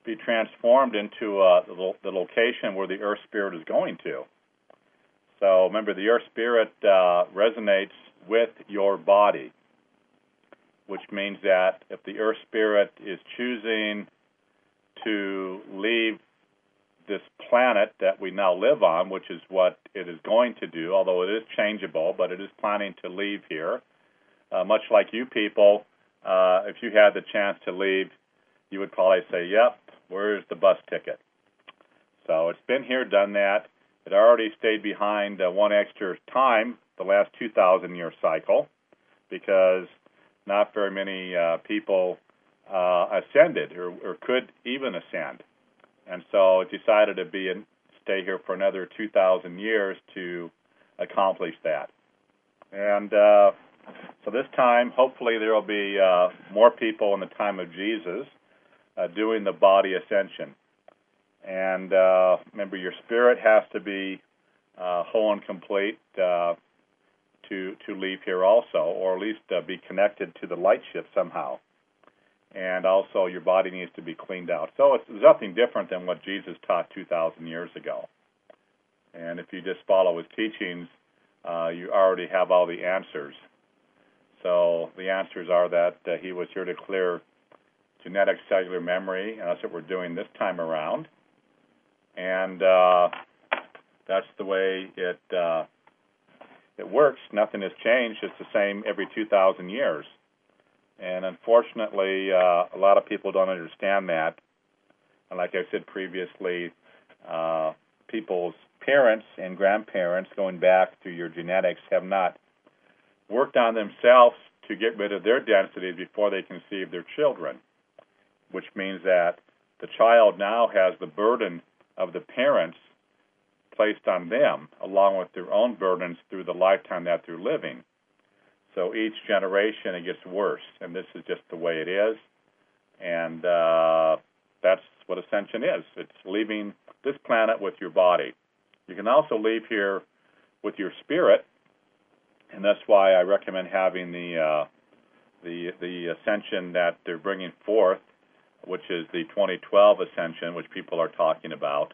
be transformed into the location where the earth spirit is going to. So remember, the earth spirit resonates with your body, which means that if the earth spirit is choosing to leave this planet that we now live on, which is what it is going to do, although it is changeable, but it is planning to leave here, much like you people, if you had the chance to leave, you would probably say, yep, where's the bus ticket? So it's been here, done that. It already stayed behind one extra time, the last 2,000-year cycle, because not very many people ascended or could even ascend. And so it decided to stay here for another 2,000 years to accomplish that. And so this time, hopefully, there will be more people in the time of Jesus doing the body ascension. And remember, your spirit has to be whole and complete to leave here also, or at least be connected to the light ship somehow. And also, your body needs to be cleaned out. So it's nothing different than what Jesus taught 2,000 years ago. And if you just follow his teachings, you already have all the answers. So the answers are that he was here to clear genetic cellular memory, and that's what we're doing this time around. And that's the way it works. Nothing has changed. It's the same every 2,000 years. And unfortunately, a lot of people don't understand that. And like I said previously, people's parents and grandparents, going back through your genetics, have not worked on themselves to get rid of their densities before they conceive their children, which means that the child now has the burden of the parents placed on them, along with their own burdens through the lifetime that they're living. So each generation, it gets worse, and this is just the way it is. And that's what ascension is. It's leaving this planet with your body. You can also leave here with your spirit, and that's why I recommend having the ascension that they're bringing forth, which is the 2012 ascension, which people are talking about.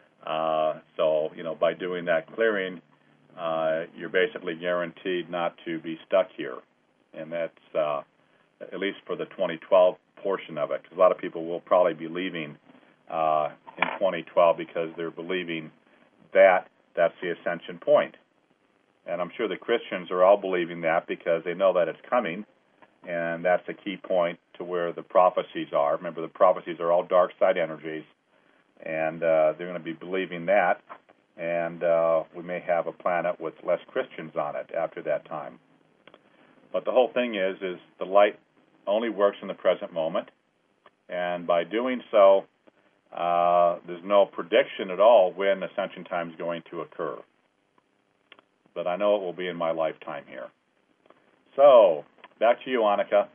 So, by doing that clearing, you're basically guaranteed not to be stuck here. And that's at least for the 2012 portion of it, because a lot of people will probably be leaving in 2012 because they're believing that that's the ascension point. And I'm sure the Christians are all believing that because they know that it's coming, and that's the key point to where the prophecies are. Remember, the prophecies are all dark side energies, and they're going to be believing that, and we may have a planet with less Christians on it after that time. But the whole thing is the light only works in the present moment, and by doing so, there's no prediction at all when ascension time is going to occur. But I know it will be in my lifetime here. So, back to you, Annika.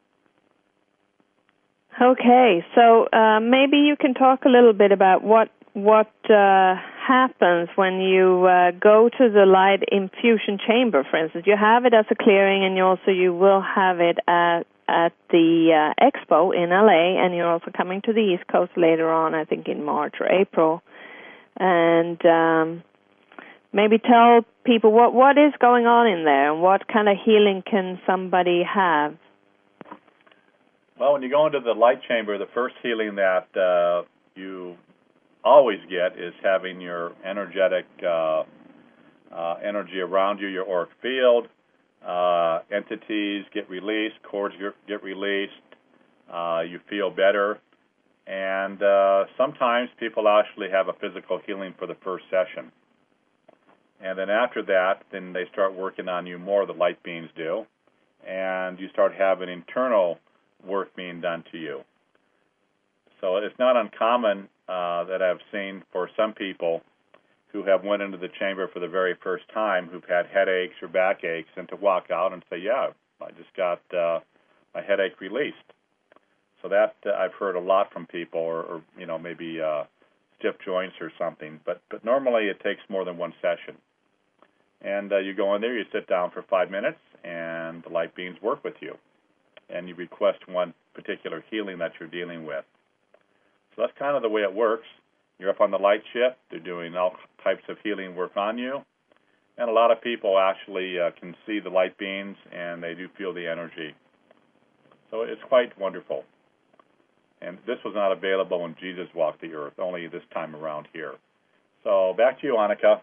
Okay, so maybe you can talk a little bit about what happens when you go to the light infusion chamber, for instance. You have it as a clearing, and you will have it at the expo in LA, and you're also coming to the East Coast later on, I think in March or April. And maybe tell people what is going on in there, and what kind of healing can somebody have? Well, when you go into the light chamber, the first healing that you always get is having your energetic energy around you, your auric field, entities get released, cords get released, you feel better, and sometimes people actually have a physical healing for the first session. And then after that, then they start working on you more, the light beings do, and you start having internal work being done to you. So it's not uncommon that I've seen for some people who have went into the chamber for the very first time, who've had headaches or backaches, and to walk out and say, yeah, I just got my headache released. So that I've heard a lot from people, or maybe stiff joints or something. But normally it takes more than one session. And you go in there, you sit down for 5 minutes, and the light beings work with you. And you request one particular healing that you're dealing with. So that's kind of the way it works. You're up on the light ship. They're doing all types of healing work on you. And a lot of people actually can see the light beams, and they do feel the energy. So it's quite wonderful. And this was not available when Jesus walked the earth, only this time around here. So back to you, Annika.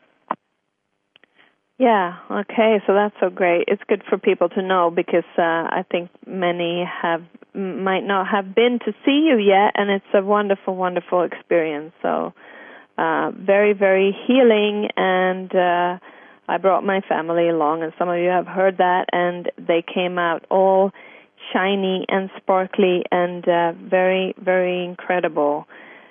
Yeah, okay, so that's so great. It's good for people to know because I think many might not have been to see you yet, and it's a wonderful, wonderful experience. So very, very healing, and I brought my family along, and some of you have heard that, and they came out all shiny and sparkly and very, very incredible.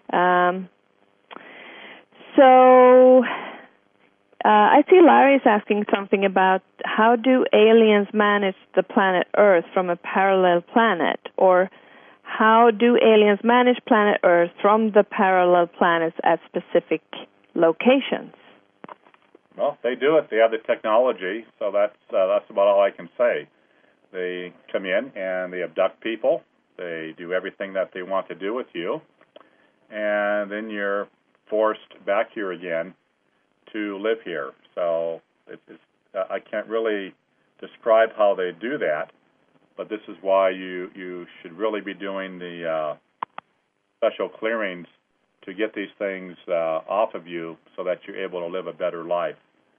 I see Larry's asking something about how do aliens manage the planet Earth from a parallel planet, or how do aliens manage planet Earth from the parallel planets at specific locations? Well, they do it. They have the technology, so that's about all I can say. They come in and they abduct people. They do everything that they want to do with you, and then you're forced back here again to live here. So I can't really describe how they do that, but this is why you should really be doing the special clearings to get these things off of you so that you're able to live a better life.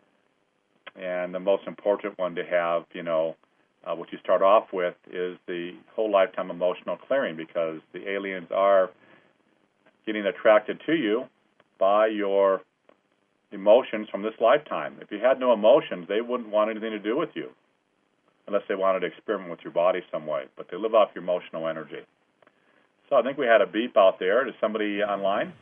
And the most important one to have, what you start off with is the whole lifetime emotional clearing, because the aliens are getting attracted to you by your emotions from this lifetime. If you had no emotions, they wouldn't want anything to do with you unless they wanted to experiment with your body some way. But they live off your emotional energy. So I think we had a beep out there. Is somebody online?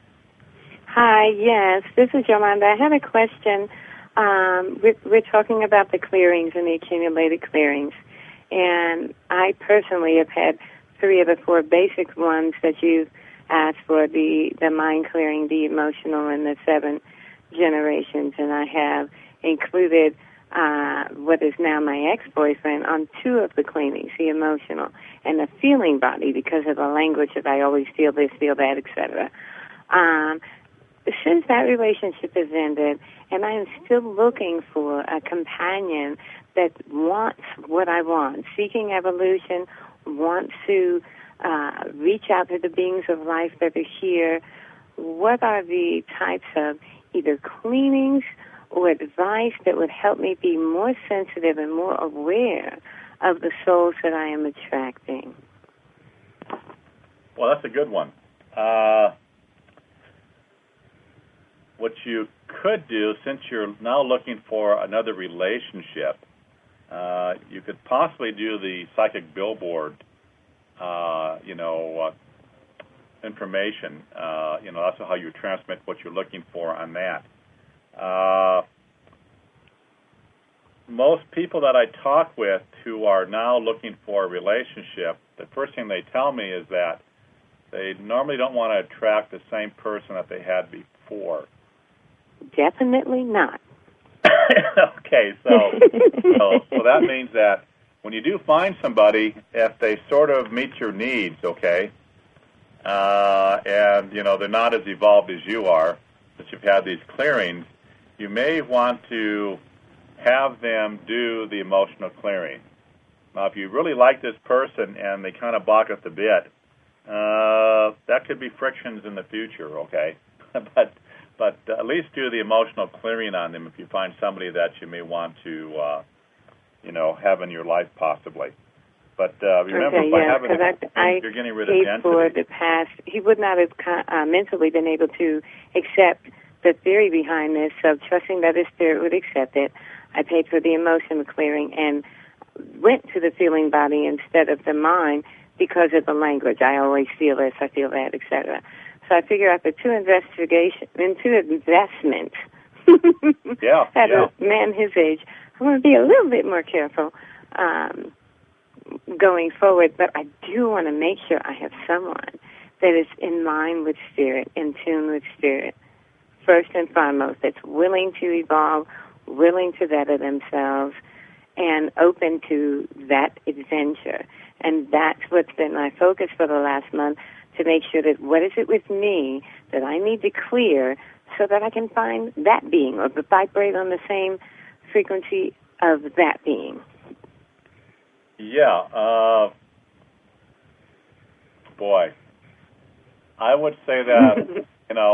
Hi, yes. This is Yolanda. I had a question. We're talking about the clearings and the accumulated clearings. And I personally have had 3 of the 4 basic ones that you've asked for, the mind clearing, the emotional, and the 7 generations, and I have included what is now my ex-boyfriend on 2 of the cleanings, the emotional and the feeling body, because of the language of I always feel this, feel that, etc. Since that relationship has ended, and I am still looking for a companion that wants what I want, seeking evolution, wants to reach out to the beings of life that are here, what are the types of either cleanings or advice that would help me be more sensitive and more aware of the souls that I am attracting? Well, that's a good one. What you could do, since you're now looking for another relationship, you could possibly do the psychic billboard, information. That's how you transmit what you're looking for on that. Most people that I talk with who are now looking for a relationship, the first thing they tell me is that they normally don't want to attract the same person that they had before. Definitely not. Okay, so that means that when you do find somebody, if they sort of meet your needs, okay, and they're not as evolved as you are, that you've had these clearings, you may want to have them do the emotional clearing. Now, if you really like this person and they kind of balk at the bit, that could be frictions in the future, okay? But at least do the emotional clearing on them if you find somebody that you may want to, have in your life possibly. But remember, okay, by having you're getting rid of density. For the past, he would not have mentally been able to accept the theory behind this, so trusting that his spirit would accept it, I paid for the emotional clearing and went to the feeling body instead of the mind because of the language. I always feel this, I feel that, etc. So I figure after 2 investments at a man his age, I want to be a little bit more careful going forward, but I do want to make sure I have someone that is in line with spirit, in tune with spirit, first and foremost, that's willing to evolve, willing to better themselves, and open to that adventure. And that's what's been my focus for the last month, to make sure that what is it with me that I need to clear so that I can find that being or vibrate on the same frequency of that being. Yeah. Boy, I would say that,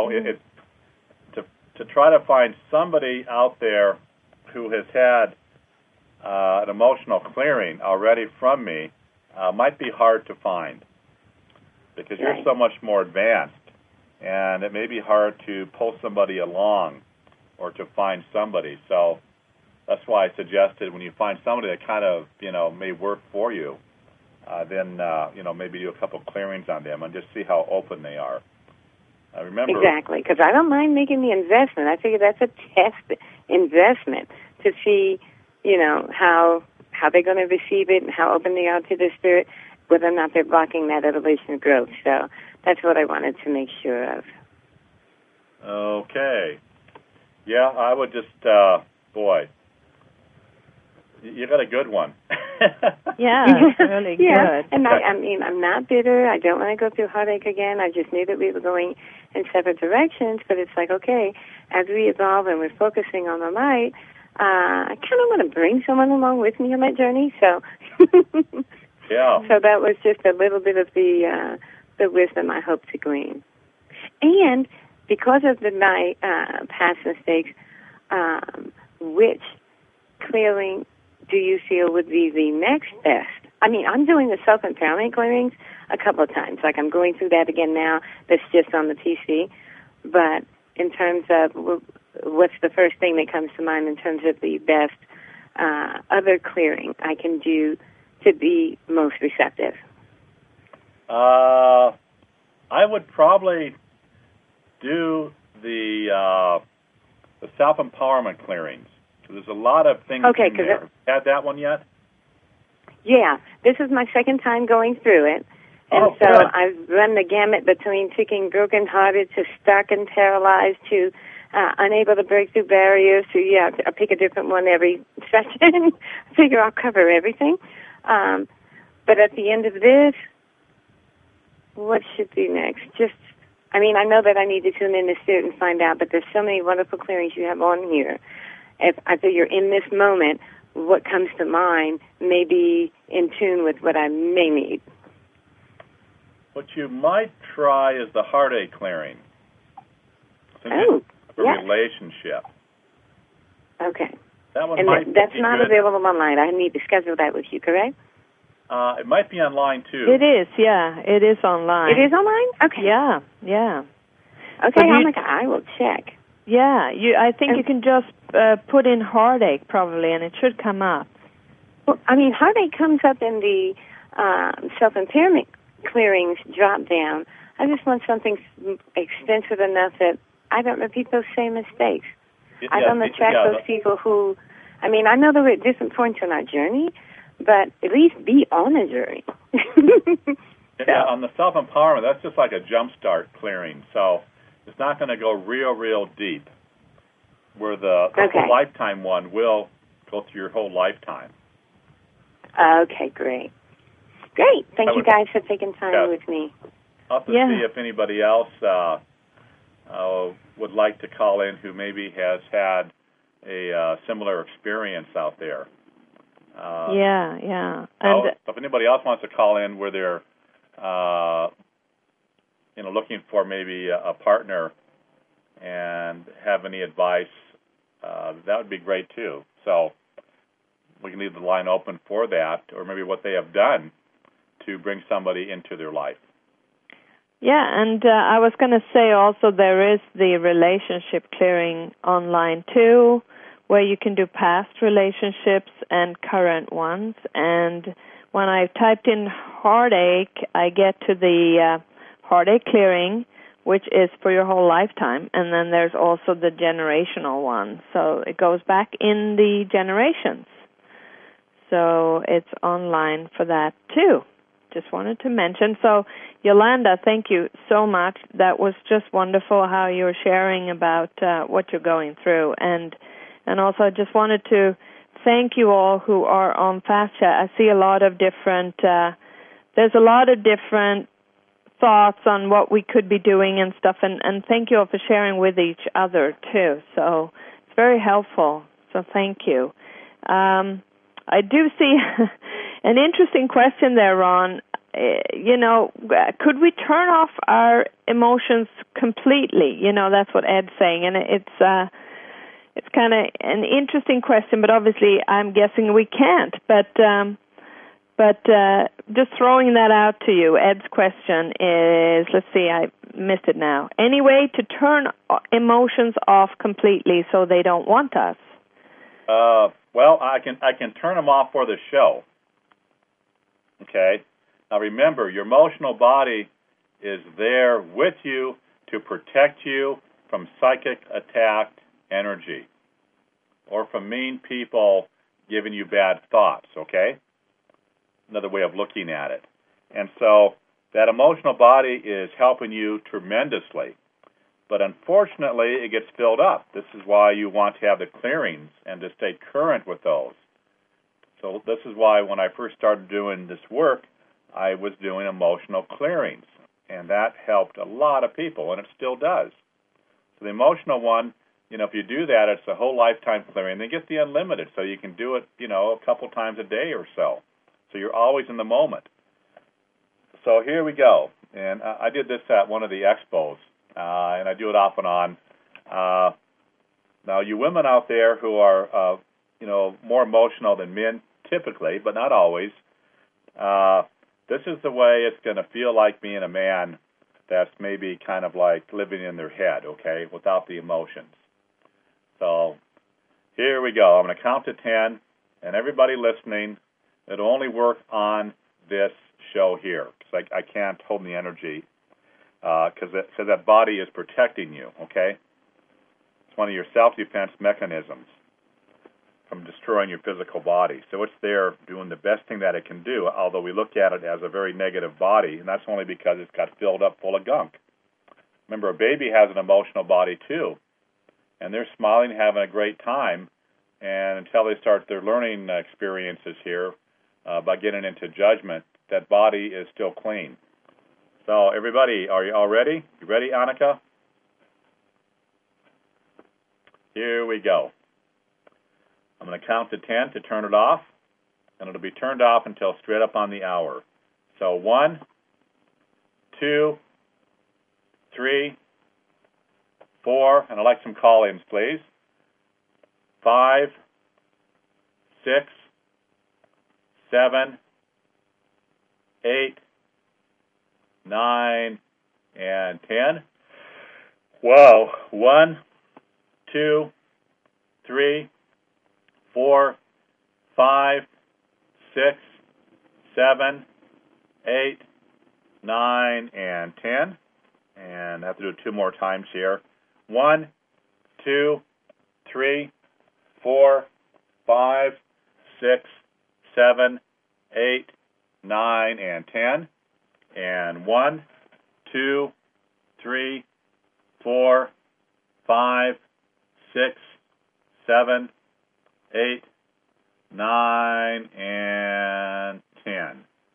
to try to find somebody out there who has had an emotional clearing already from me might be hard to find, because you're so much more advanced, and it may be hard to pull somebody along or to find somebody. So that's why I suggested when you find somebody that kind of, may work for you, then, maybe do a couple clearings on them and just see how open they are. Remember, exactly, because I don't mind making the investment. I figure that's a test investment to see, how they're going to receive it and how open they are to the spirit, whether or not they're blocking that evolution growth. So that's what I wanted to make sure of. Okay. Yeah, I would just, boy, you got a good one. Yeah, it's really good. And I'm not bitter. I don't want to go through heartache again. I just knew that we were going in separate directions, but it's like, okay, as we evolve and we're focusing on the light, I kind of want to bring someone along with me on that journey. So, yeah. So that was just a little bit of the wisdom I hope to glean. And because of my past mistakes, which clearing do you feel would be the next best? I mean, I'm doing the self-empowerment clearings a couple of times. Like, I'm going through that again now. That's just on the PC. But in terms of what's the first thing that comes to mind in terms of the best other clearing I can do to be most receptive? I would probably do the self-empowerment clearings. There's a lot of things in there. Had that one yet? Yeah, this is my second time going through it. And so good. I've run the gamut between ticking broken-hearted to stuck and paralyzed to unable to break through barriers to, I pick a different one every session. I figure I'll cover everything. But at the end of this, what should be next? I know that I need to tune in to spirit and find out, but there's so many wonderful clearings you have on here. If I figure in this moment, what comes to mind may be in tune with what I may need. What you might try is the heartache clearing. Relationship. Okay. That one that's not available online. I need to schedule that with you, correct? It might be online, too. It is, yeah. It is online. It is online? Okay. Yeah. Okay, I will check. Yeah, I think you can just put in heartache, probably, and it should come up. Well, heartache comes up in the self-impairment clearings drop-down. I just want something extensive enough that I don't repeat those same mistakes. I don't attract those people who... I know that we're at different points in our journey, but at least be on a journey. Yeah, on the self-empowerment, that's just like a jump-start clearing, so... It's not going to go real deep, where the whole lifetime one will go through your whole lifetime. Okay, great. Thank you guys for taking time with me. I'll have to see if anybody else would like to call in who maybe has had a similar experience out there. Yeah. And if anybody else wants to call in where they're looking for maybe a partner and have any advice, that would be great too. So we can leave the line open for that, or maybe what they have done to bring somebody into their life. Yeah, and I was going to say also there is the relationship clearing online too, where you can do past relationships and current ones. And when I typed in heartache, I get to the heartache clearing, which is for your whole lifetime, and then there's also the generational one. So it goes back in the generations. So it's online for that too. Just wanted to mention. So Yolanda, thank you so much. That was just wonderful how you were sharing about what you're going through. And also I just wanted to thank you all who are on Fast Chat. I see a lot of different, there's a lot of different thoughts on what we could be doing and stuff. And thank you all for sharing with each other, too. So it's very helpful. So thank you. I do see an interesting question there, Ron. Could we turn off our emotions completely? That's what Ed's saying. And it's kind of an interesting question, but obviously I'm guessing we can't. But just throwing that out to you, Ed's question is, let's see, I missed it now. Any way to turn emotions off completely so they don't want us? Well, I can turn them off for the show. Okay? Now remember, your emotional body is there with you to protect you from psychic attack energy or from mean people giving you bad thoughts, okay? Another way of looking at it. And so that emotional body is helping you tremendously. But unfortunately, it gets filled up. This is why you want to have the clearings and to stay current with those. So this is why when I first started doing this work, I was doing emotional clearings. And that helped a lot of people, and it still does. So the emotional one, if you do that, it's a whole lifetime clearing. They get the unlimited, so you can do it, a couple times a day or so. So you're always in the moment. So here we go. And I did this at one of the expos, and I do it off and on. Now, you women out there who are, more emotional than men, typically, but not always, this is the way it's going to feel like being a man that's maybe kind of like living in their head, okay, without the emotions. So here we go. I'm going to count to 10, and everybody listening, it'll only work on this show here because I can't hold the energy because that body is protecting you, okay? It's one of your self-defense mechanisms from destroying your physical body. So it's there doing the best thing that it can do, although we look at it as a very negative body, and that's only because it's got filled up full of gunk. Remember, a baby has an emotional body too, and they're smiling, having a great time, and until they start their learning experiences here by getting into judgment, that body is still clean. So everybody, are you all ready? You ready, Annika? Here we go. I'm going to count to 10 to turn it off, and it'll be turned off until straight up on the hour. So 1, 2, 3, 4, and I'd like some call-ins, please. 5, 6, 7, 8, 9, and 10. Wow. 1, 2, 3, 4, 5, 6, 7, 8, 9, and 10. And I have to do it 2 more times here. 1, 2, 3, 4, 5, 6, 7, 8, 9, and 10. And 1, 2, 3, 4, 5, 6, 7, 8, 9, and 10.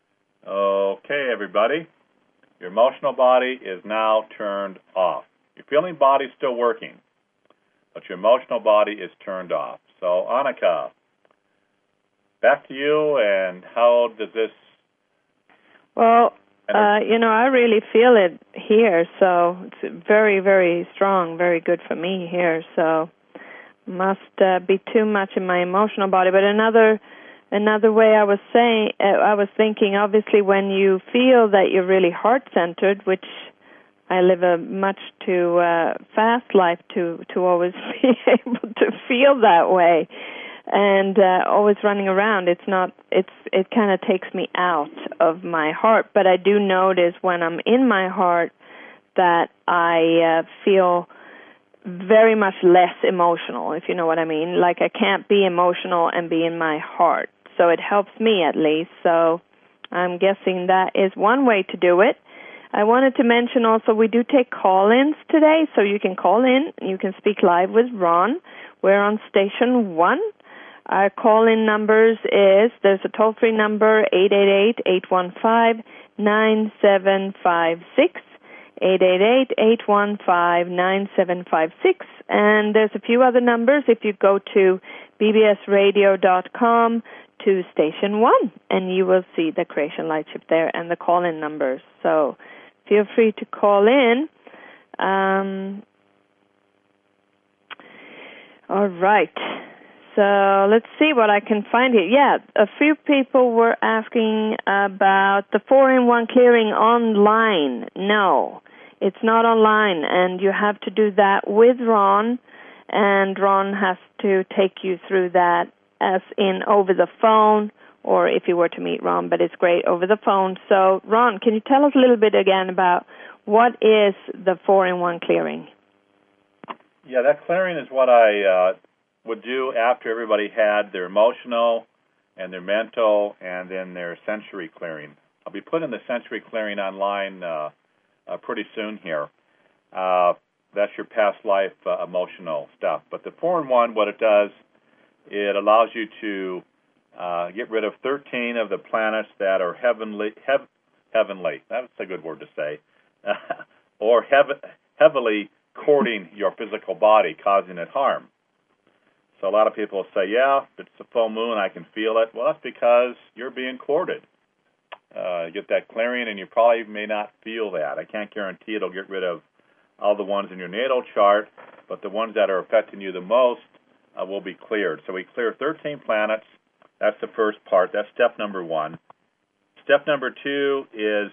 Okay, everybody. Your emotional body is now turned off. Your feeling body is still working, but your emotional body is turned off. So, Annika, back to you, and how does this... Well, I really feel it here, so it's very, very strong, very good for me here, so must be too much in my emotional body. But another way I was thinking, obviously, when you feel that you're really heart-centered, which I live a much too fast life to always be able to feel that way, and always running around, it kind of takes me out of my heart. But I do notice when I'm in my heart that I feel very much less emotional, if you know what I mean. Like I can't be emotional and be in my heart. So it helps me at least. So I'm guessing that is one way to do it. I wanted to mention also we do take call-ins today, so you can call in. You can speak live with Ron. We're on station 1. Our call-in numbers there's a toll-free number, 888-815-10 888-815-9756. 888-815-9756. And there's a few other numbers if you go to bbsradio.com to Station 1, and you will see the Creation Lightship there and the call-in numbers. So feel free to call in. All right. So let's see what I can find here. Yeah, a few people were asking about the 4-in-1 clearing online. No, it's not online, and you have to do that with Ron, and Ron has to take you through that as in over the phone, or if you were to meet Ron, but it's great over the phone. So, Ron, can you tell us a little bit again about what is the 4-in-1 clearing? Yeah, that clearing is what I would do after everybody had their emotional and their mental and then their sensory clearing. I'll be putting the sensory clearing online pretty soon here. That's your past life emotional stuff. But the 4-in-1, what it does, it allows you to get rid of 13 of the planets that are heavenly, that's a good word to say, or heavily courting your physical body, causing it harm. So a lot of people say, yeah, it's a full moon, I can feel it. Well, that's because you're being courted. You get that clearing, and you probably may not feel that. I can't guarantee it'll get rid of all the ones in your natal chart, but the ones that are affecting you the most will be cleared. So we clear 13 planets. That's the first part. That's step number 1. Step number 2 is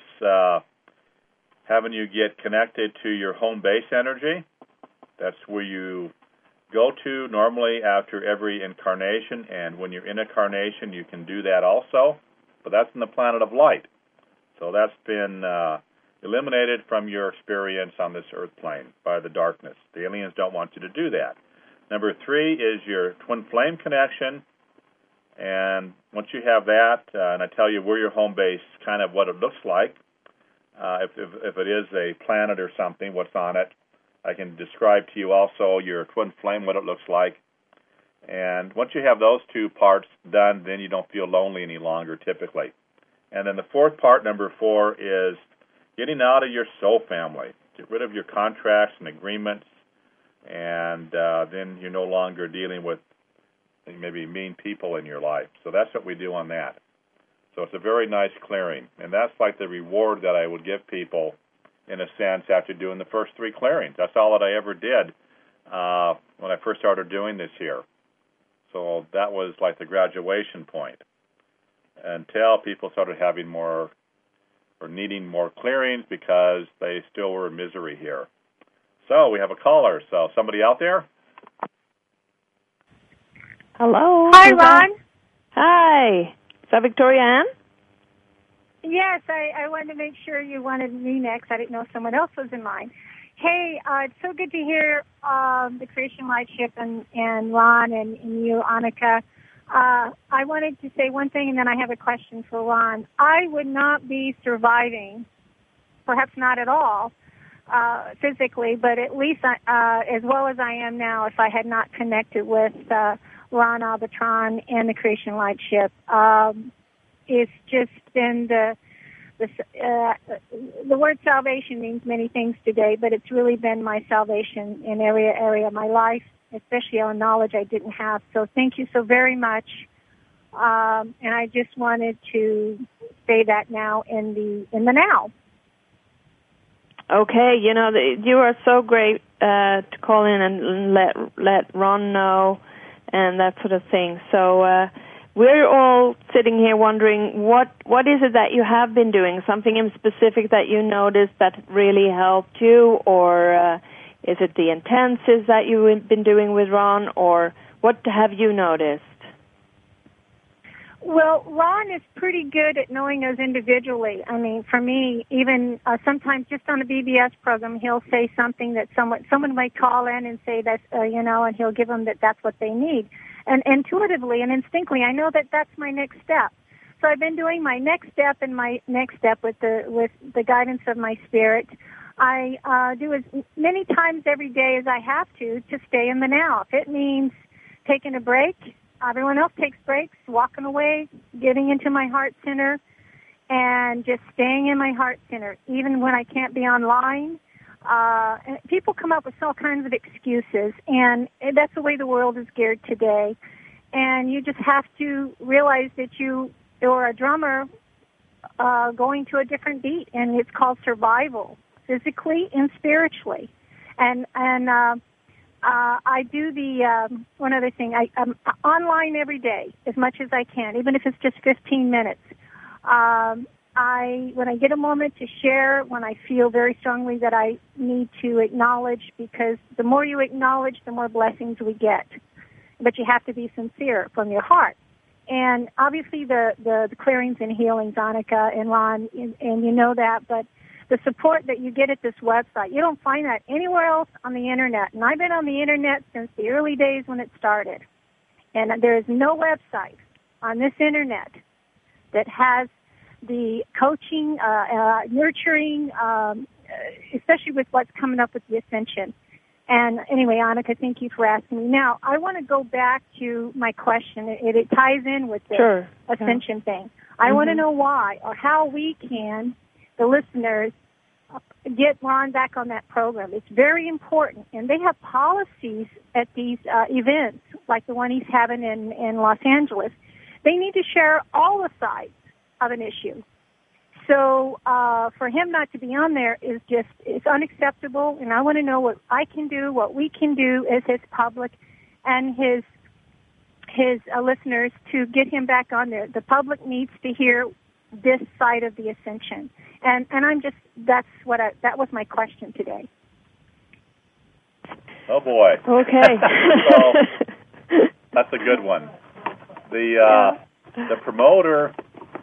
having you get connected to your home base energy. That's where you go to normally after every incarnation, and when you're in a carnation, you can do that also. But that's in the planet of light. So that's been eliminated from your experience on this earth plane by the darkness. The aliens don't want you to do that. Number 3 is your twin flame connection. And once you have that, and I tell you where your home base, kind of what it looks like, if it is a planet or something, what's on it, I can describe to you also your twin flame, what it looks like. And once you have those 2 parts done, then you don't feel lonely any longer, typically. And then the 4th part, number 4, is getting out of your soul family. Get rid of your contracts and agreements, and then you're no longer dealing with maybe mean people in your life. So that's what we do on that. So it's a very nice clearing. And that's like the reward that I would give people, in a sense, after doing the first 3 clearings. That's all that I ever did when I first started doing this here. So that was like the graduation point, until people started having more or needing more clearings because they still were in misery here. So we have a caller. So somebody out there? Hello. Hi, Ron. Hi. Is that Victoria Ann? Yes, I wanted to make sure you wanted me next. I didn't know someone else was in line. Hey, it's so good to hear the Creation Lightship and Ron and you, Annika. I wanted to say one thing, and then I have a question for Ron. I would not be surviving, perhaps not at all, physically, but at least as well as I am now if I had not connected with Ron Albatron and the Creation Lightship. It's just been the word salvation means many things today, but it's really been my salvation in every area of my life, especially on knowledge I didn't have. So thank you so very much. And I just wanted to say that now in the now. Okay, you are so great to call in and let Ron know and that sort of thing. So we're all sitting here wondering what is it that you have been doing? Something in specific that you noticed that really helped you, or is it the intensives that you've been doing with Ron, or what have you noticed? Well, Ron is pretty good at knowing us individually. I mean, for me, even sometimes just on a BBS program, he'll say something that someone might call in and say that, and he'll give them that's what they need. And intuitively and instinctively, I know that that's my next step. So I've been doing my next step and my next step with the guidance of my spirit. I do as many times every day as I have to stay in the now. If it means taking a break, everyone else takes breaks, walking away, getting into my heart center, and just staying in my heart center, even when I can't be online. And people come up with all kinds of excuses, and that's the way the world is geared today. And you just have to realize that you're a drummer going to a different beat, and it's called survival, physically and spiritually. And I do the one other thing. I'm online every day as much as I can, even if it's just 15 minutes. When I get a moment to share, when I feel very strongly that I need to acknowledge, because the more you acknowledge, the more blessings we get. But you have to be sincere from your heart. And obviously the clearings and healings, Annika and Ron, and you know that, but the support that you get at this website, you don't find that anywhere else on the Internet. And I've been on the Internet since the early days when it started. And there is no website on this Internet that has the coaching, nurturing, especially with what's coming up with the Ascension. And anyway, Annika, thank you for asking me. Now, I want to go back to my question. It ties in with the Ascension thing. I want to know why or how we can, the listeners, get Ron back on that program. It's very important. And they have policies at these events, like the one he's having in Los Angeles. They need to share all the sides of an issue. So for him not to be on there is just, it's unacceptable, and I want to know what I can do, what we can do as his public and his listeners to get him back on there. The public needs to hear this side of the Ascension. And I'm just, that was my question today. Oh, boy. Okay. So, that's a good one. The promoter,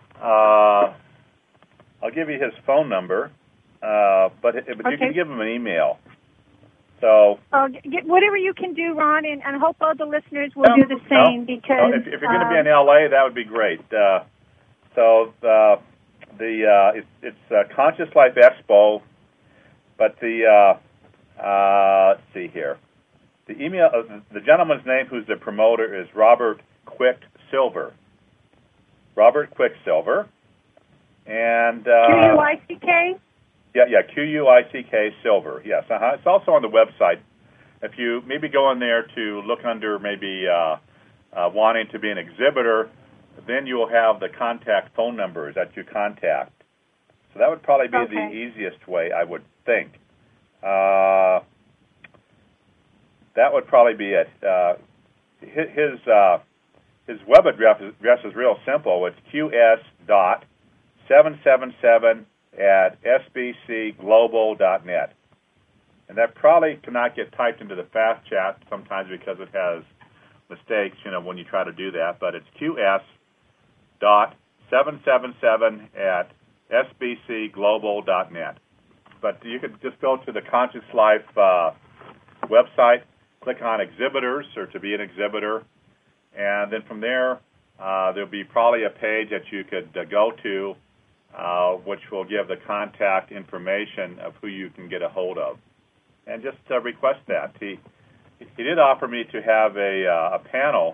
I'll give you his phone number, but you can give him an email. So whatever you can do, Ron, and I hope all the listeners will do the same. Because if you're going to be in LA, that would be great. It's Conscious Life Expo, but let's see here. The email, the gentleman's name who's the promoter is Robert Quicksilver. Robert Quicksilver. And Quick? Yeah, Quick Silver. Yes, It's also on the website. If you maybe go in there to look under maybe wanting to be an exhibitor, then you will have the contact phone numbers that you contact. So that would probably be the easiest way, I would think. That would probably be it. His web address is real simple. It's qs.777@sbcglobal.net. And that probably cannot get typed into the fast chat sometimes because it has mistakes, when you try to do that. But it's qs.777@sbcglobal.net. But you could just go to the Conscious Life website, click on exhibitors or to be an exhibitor, and then from there there'll be probably a page that you could go to, which will give the contact information of who you can get a hold of, and just request that. He did offer me to have a panel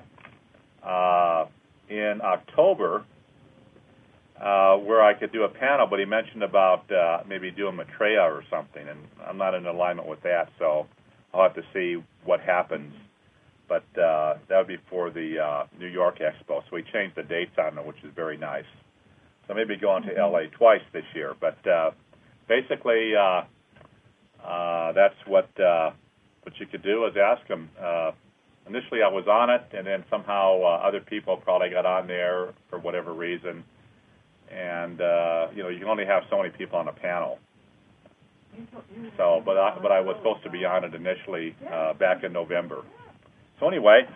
in October where I could do a panel, but he mentioned about maybe doing Maitreya or something, and I'm not in alignment with that, so I'll have to see what happens. But that would be for the New York Expo, so we changed the dates on it, which is very nice. So maybe going to LA twice this year. But basically, that's what you could do is ask him. Initially, I was on it, and then somehow other people probably got on there for whatever reason. And you can only have so many people on a panel. So, but I was supposed to be on it initially back in November. So anyway,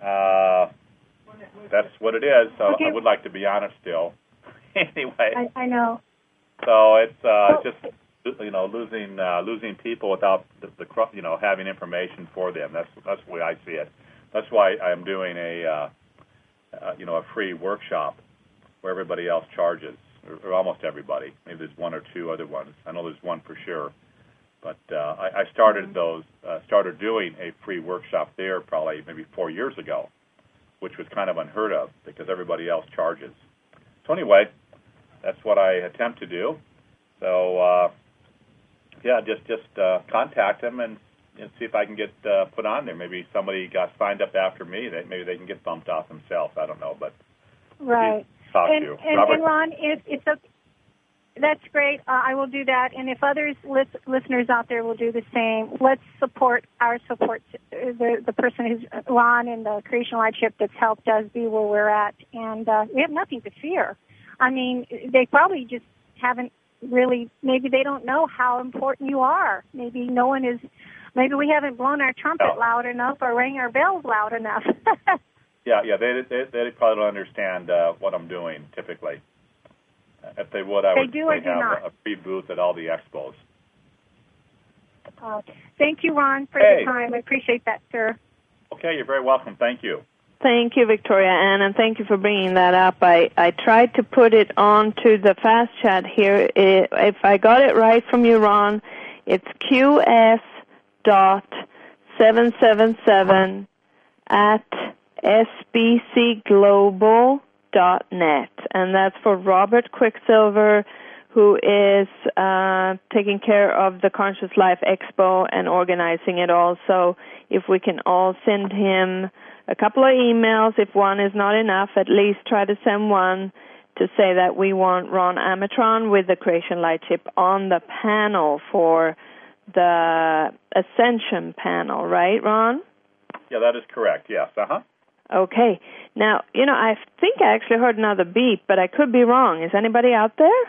that's what it is. So I would like to be on it still. Anyway, I know. So it's just losing people without the having information for them. That's the way I see it. That's why I'm doing a free workshop where everybody else charges, or almost everybody. Maybe there's one or two other ones. I know there's one for sure. But I started doing a free workshop there probably maybe 4 years ago, which was kind of unheard of because everybody else charges. So anyway, that's what I attempt to do. So, just contact them and see if I can get put on there. Maybe somebody got signed up after me. That maybe they can get bumped off themselves. I don't know, but right. Talk and, to you. And, Robert? and Ron, it's a that's great. I will do that. And if others listeners out there will do the same, let's support the person who's Ron and the Creation Lightship that's helped us be where we're at. And we have nothing to fear. I mean, they probably just haven't really, maybe they don't know how important you are. Maybe we haven't blown our trumpet loud enough or rang our bells loud enough. Yeah, they probably don't understand what I'm doing typically. If they would, I would have a free booth at all the expos. Thank you, Ron, for the time. I appreciate that, sir. Okay, you're very welcome. Thank you. Thank you, Victoria Ann, and thank you for bringing that up. I tried to put it onto the fast chat here. If I got it right from you, Ron, it's qs.777 at sbcglobal.net, and that's for Robert Quicksilver, who is taking care of the Conscious Life Expo and organizing it all. So if we can all send him a couple of emails, if one is not enough, at least try to send one to say that we want Ron Amatron with the Creation Lightship on the panel for the Ascension panel, right, Ron? Yeah, that is correct, yes. Okay. Now, I think I actually heard another beep, but I could be wrong. Is anybody out there?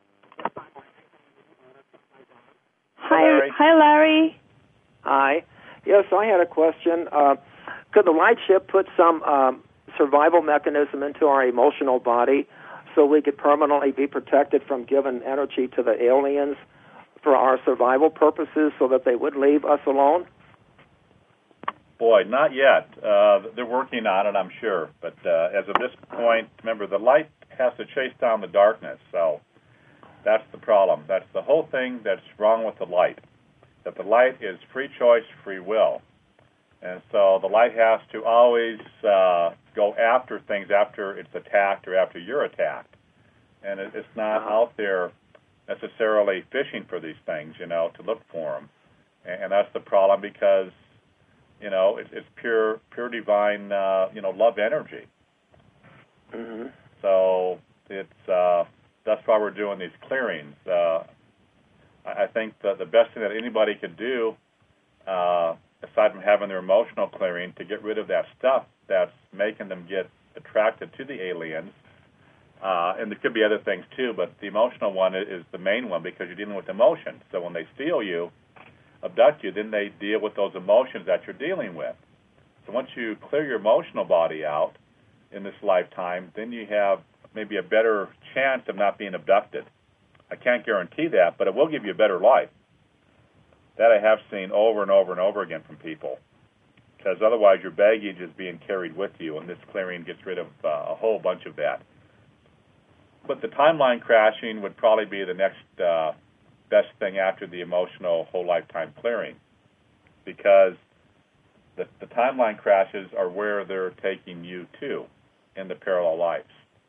Hi, Larry. Hi. Yes, I had a question. Could the Lightship put some survival mechanism into our emotional body so we could permanently be protected from giving energy to the aliens for our survival purposes so that they would leave us alone? Boy, not yet. They're working on it, I'm sure. But as of this point, remember, the light has to chase down the darkness. So that's the problem. That's the whole thing that's wrong with the light, that the light is free choice, free will. And so the light has to always go after things after it's attacked or after you're attacked. And it's not out there necessarily fishing for these things, to look for them. And that's the problem because it's pure divine, love energy. Mm-hmm. So that's why we're doing these clearings. I think that the best thing that anybody could do, aside from having their emotional clearing, to get rid of that stuff that's making them get attracted to the aliens, and there could be other things too, but the emotional one is the main one because you're dealing with emotions. So when they steal you, abduct you, then they deal with those emotions that you're dealing with. So once you clear your emotional body out in this lifetime, then you have maybe a better chance of not being abducted. I can't guarantee that, but it will give you a better life. That I have seen over and over and over again from people, because otherwise your baggage is being carried with you, and this clearing gets rid of a whole bunch of that. But the timeline crashing would probably be the next best thing after the emotional whole lifetime clearing, because the timeline crashes are where they're taking you to in the parallel lives.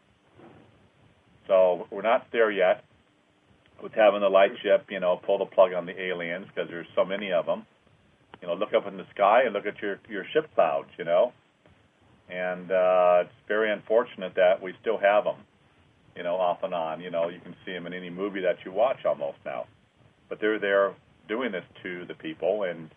So we're not there yet with having the Lightship, pull the plug on the aliens because there's so many of them. Look up in the sky and look at your ship clouds, and it's very unfortunate that we still have them, off and on. You can see them in any movie that you watch almost now. But they're there doing this to the people, and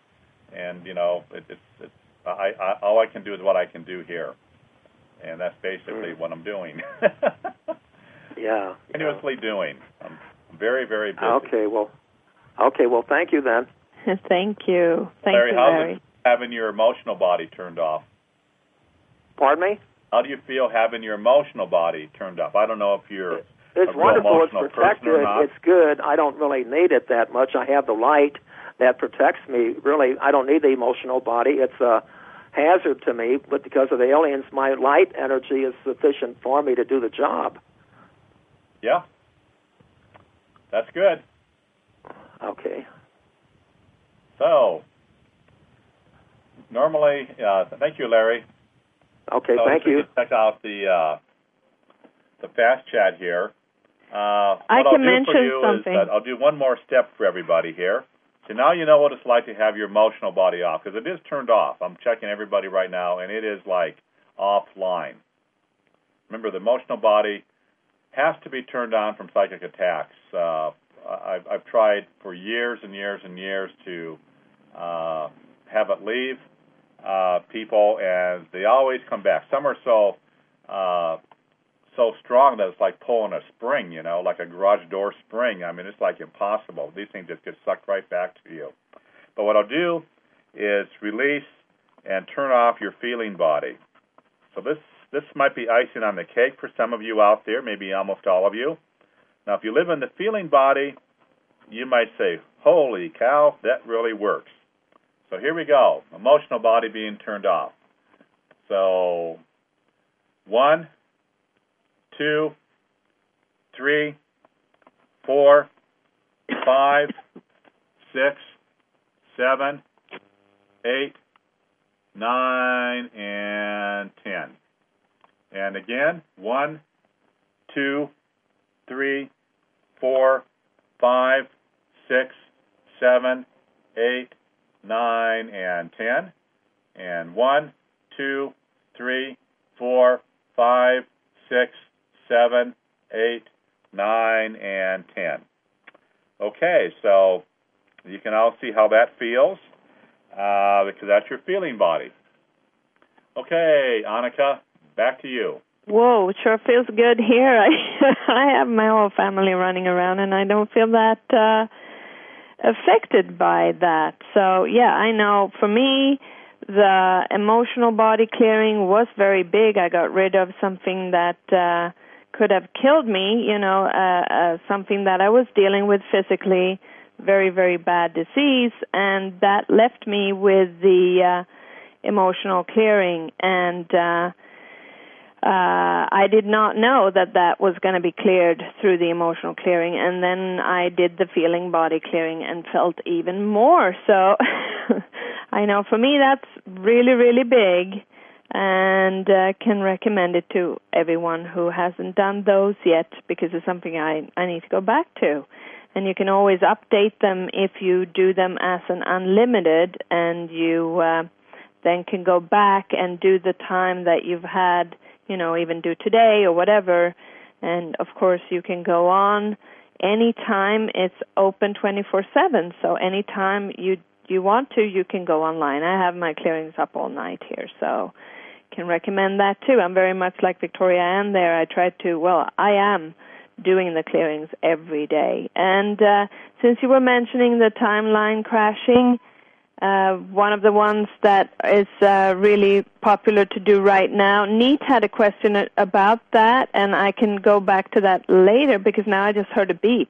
all I can do is what I can do here, and that's basically what I'm doing. Yeah. Continuously doing. I'm very, very busy. Okay. Well, thank you then. Thank you. Larry, Larry. how's it having your emotional body turned off? Pardon me? How do you feel having your emotional body turned off? I don't know if you're It's wonderful. It's protected. It's good. I don't really need it that much. I have the light that protects me. Really, I don't need the emotional body. It's a hazard to me, but because of the aliens, my light energy is sufficient for me to do the job. Yeah. That's good. Okay. So, normally, thank you, Larry. Okay, so thank you. Check out the fast chat here. I can mention something. I'll do one more step for everybody here. So now you know what it's like to have your emotional body off, because it is turned off. I'm checking everybody right now, and it is like offline. Remember, the emotional body has to be turned on from psychic attacks. I've tried for years and years and years to have it leave people, and they always come back. Some are so strong that it's like pulling a spring, like a garage door spring. I mean, it's like impossible. These things just get sucked right back to you. But what I'll do is release and turn off your feeling body. So this might be icing on the cake for some of you out there, maybe almost all of you. Now, if you live in the feeling body, you might say, holy cow, that really works. So here we go, emotional body being turned off. So 1, 2, 3, 4, 5, 6, 7, 8, 9, and 10. And again, 1, 2, 3, 4, 5, 6, 7, 8, 9, and 10. And 1, 2, 3, 4, 5, 6, 7, 8, 9, and 10. Okay, so you can all see how that feels, because that's your feeling body. Okay, Annika, back to you. Whoa, it sure feels good here. I have my whole family running around, and I don't feel that affected by that. So, yeah, I know for me, the emotional body clearing was very big. I got rid of something that could have killed me, something that I was dealing with physically, very, very bad disease, and that left me with the emotional clearing. And I did not know that was going to be cleared through the emotional clearing, and then I did the feeling body clearing and felt even more. So I know for me that's really, really big, and can recommend it to everyone who hasn't done those yet, because it's something I need to go back to. And you can always update them if you do them as an unlimited, and you then can go back and do the time that you've had, even do today or whatever. And, of course, you can go on anytime. It's open 24/7, so anytime you want to, you can go online. I have my clearings up all night here, so can recommend that too. I'm very much like Victoria Ann there. I am doing the clearings every day. And since you were mentioning the timeline crashing, one of the ones that is really popular to do right now, Neat had a question about that, and I can go back to that later because now I just heard a beep.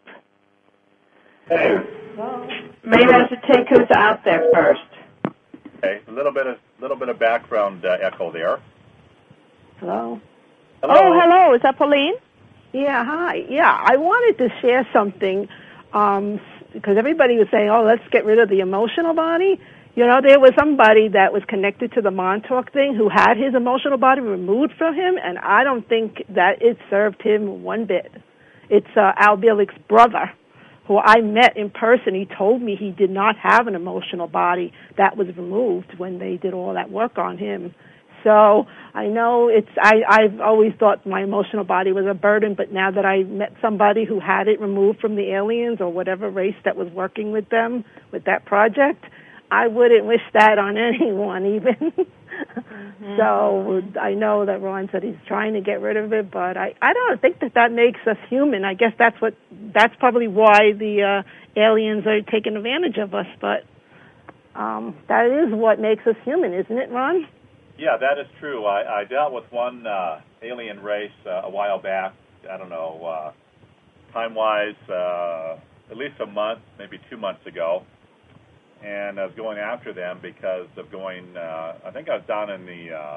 Hey. Maybe I should take who's out there first. Okay, a little bit of background echo there. Hello. Hello. Oh, hello. Is that Pauline? Yeah, hi. Yeah, I wanted to share something because everybody was saying, let's get rid of the emotional body. There was somebody that was connected to the Montauk thing who had his emotional body removed from him, and I don't think that it served him one bit. It's Al Bielek's brother, who I met in person. He told me he did not have an emotional body that was removed when they did all that work on him. So I know I've always thought my emotional body was a burden, but now that I met somebody who had it removed from the aliens or whatever race that was working with them with that project, I wouldn't wish that on anyone even. Mm-hmm. So I know that Ron said he's trying to get rid of it, but I don't think that makes us human. I guess that's probably why the aliens are taking advantage of us, but that is what makes us human, isn't it, Ron? Yeah, that is true. I dealt with one alien race a while back. I don't know, time-wise, at least a month, maybe 2 months ago. And I was going after them because of going. I think I was down in the,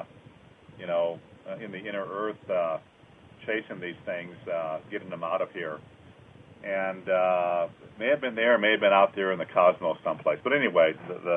in the inner Earth, chasing these things, getting them out of here. And may have been there, may have been out there in the cosmos someplace. But anyway,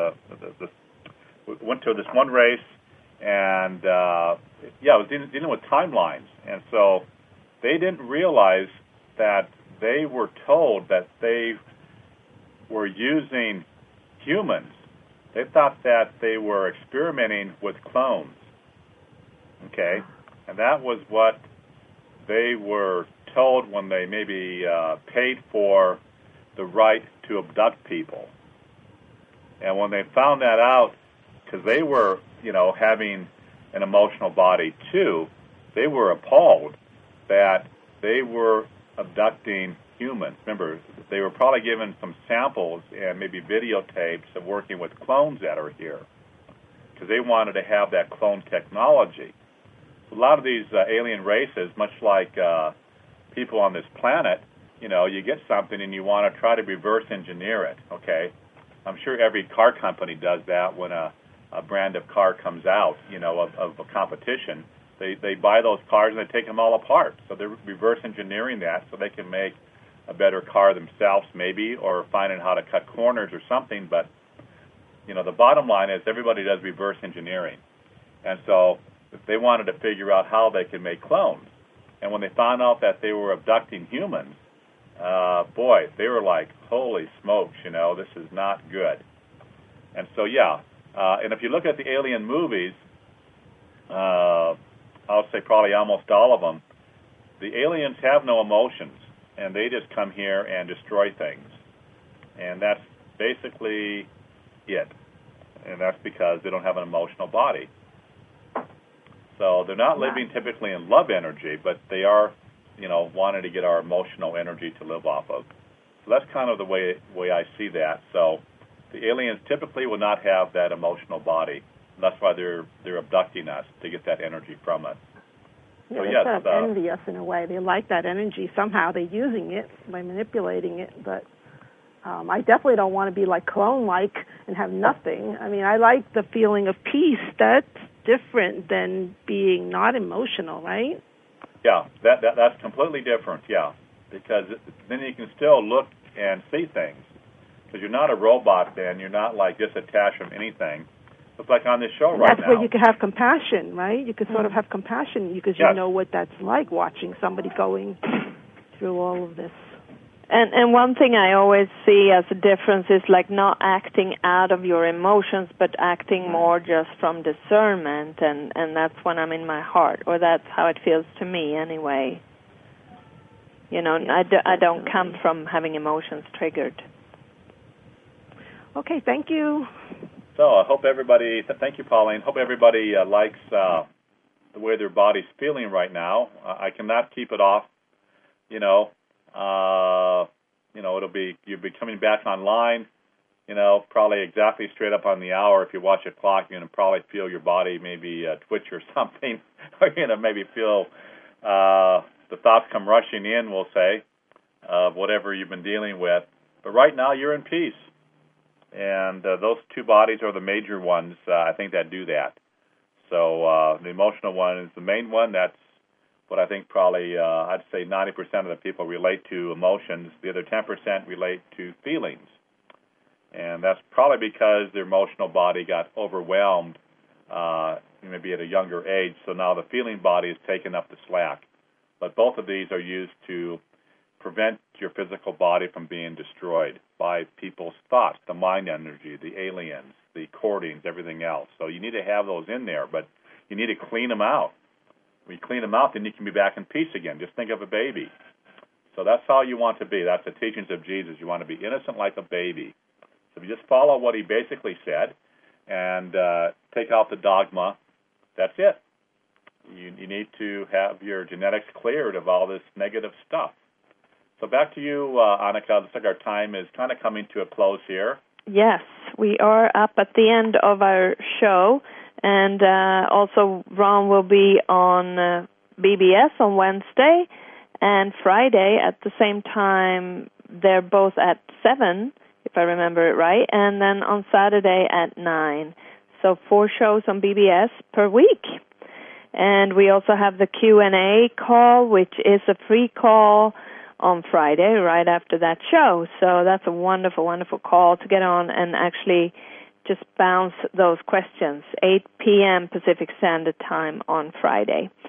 we went to this one race, and I was dealing with timelines, and so they didn't realize that they were told that they were using humans. They thought that they were experimenting with clones. Okay? And that was what they were told when they maybe paid for the right to abduct people. And when they found that out, because they were, having an emotional body too, they were appalled that they were abducting humans. Remember, they were probably given some samples and maybe videotapes of working with clones that are here, because they wanted to have that clone technology. A lot of these alien races, much like people on this planet, you get something and you want to try to reverse engineer it, okay? I'm sure every car company does that when a brand of car comes out, of a competition. They buy those cars and they take them all apart. So they're reverse engineering that so they can make a better car themselves maybe, or finding how to cut corners or something. But, the bottom line is everybody does reverse engineering. And so they wanted to figure out how they could make clones. And when they found out that they were abducting humans, they were like, holy smokes, this is not good. And so, and if you look at the alien movies, I'll say probably almost all of them, the aliens have no emotions, and they just come here and destroy things. And that's basically it. And that's because they don't have an emotional body. So they're not living typically in love energy, but they are, wanting to get our emotional energy to live off of. So that's kind of the way I see that. So the aliens typically will not have that emotional body. And that's why they're abducting us, to get that energy from us. Yeah, so they yes, sort of envy us in a way. They like that energy. Somehow they're using it by manipulating it. But I definitely don't want to be like clone-like and have nothing. I mean, I like the feeling of peace. That's different than being not emotional, right? Yeah, that's completely different, because then you can still look and see things, because you're not a robot then. You're not like disattached from anything. It's like on this show right now. That's where you can have compassion, right? You can sort of have compassion because you know what that's like, watching somebody going through all of this. And one thing I always see as a difference is like not acting out of your emotions, but acting more just from discernment, and that's when I'm in my heart, or that's how it feels to me anyway. I don't come from having emotions triggered. Okay, thank you. So I hope everybody, thank you, Pauline, hope everybody likes the way their body's feeling right now. I cannot keep it off, you'll be coming back online, probably exactly straight up on the hour. If you watch a clock, you're going to probably feel your body maybe twitch or something, or you're going to maybe feel the thoughts come rushing in, we'll say, of whatever you've been dealing with. But right now, you're in peace. And those two bodies are the major ones, I think, that do that. So the emotional one is the main one. That's what I think probably, I'd say 90% of the people relate to emotions. The other 10% relate to feelings. And that's probably because their emotional body got overwhelmed maybe at a younger age, so now the feeling body is taking up the slack. But both of these are used to prevent your physical body from being destroyed by people's thoughts, the mind energy, the aliens, the courtings, everything else. So you need to have those in there, but you need to clean them out. When you clean them out, then you can be back in peace again. Just think of a baby. So that's how you want to be. That's the teachings of Jesus. You want to be innocent like a baby. So if you just follow what he basically said and take out the dogma, that's it. You need to have your genetics cleared of all this negative stuff. So back to you, Annika. Looks like our time is kind of coming to a close here. Yes, we are up at the end of our show. And also, Ron will be on BBS on Wednesday and Friday at the same time. They're both at 7, if I remember it right, and then on Saturday at 9. So 4 shows on BBS per week. And we also have the Q&A call, which is a free call on Friday right after that show. So that's a wonderful, wonderful call to get on and actually just bounce those questions, 8 p.m. Pacific Standard Time on Friday.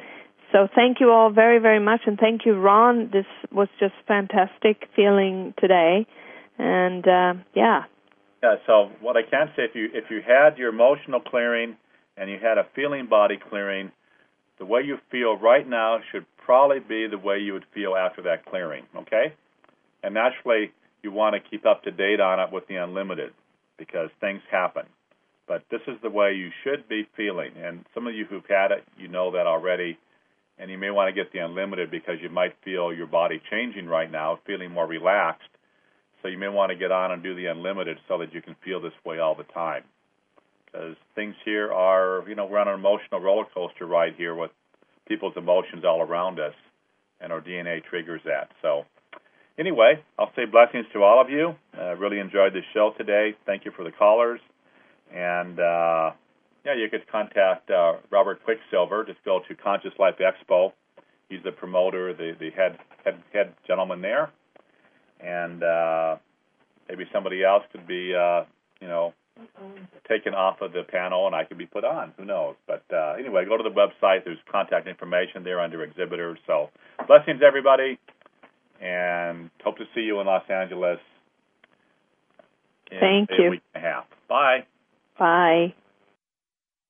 So thank you all very, very much, and thank you, Ron. This was just fantastic feeling today, and yeah. Yeah. So what I can say, if you had your emotional clearing and you had a feeling body clearing, the way you feel right now should probably be the way you would feel after that clearing. Okay. And naturally, you want to keep up to date on it with the unlimited because things happen. But this is the way you should be feeling. And some of you who've had it, you know that already. And you may want to get the unlimited because you might feel your body changing right now, feeling more relaxed. So you may want to get on and do the unlimited so that you can feel this way all the time. Because things here are, we're on an emotional roller coaster ride here with people's emotions all around us, and our DNA triggers that. So anyway, I'll say blessings to all of you. Really enjoyed the show today. Thank you for the callers. And, you could contact Robert Quicksilver. Just go to Conscious Life Expo. He's the promoter, the head gentleman there. And maybe somebody else could be, taken off of the panel, and I could be put on. Who knows? But anyway, go to the website. There's contact information there under exhibitors. So blessings, everybody, and hope to see you in Los Angeles in Thank you. a week and a half. Bye. Bye.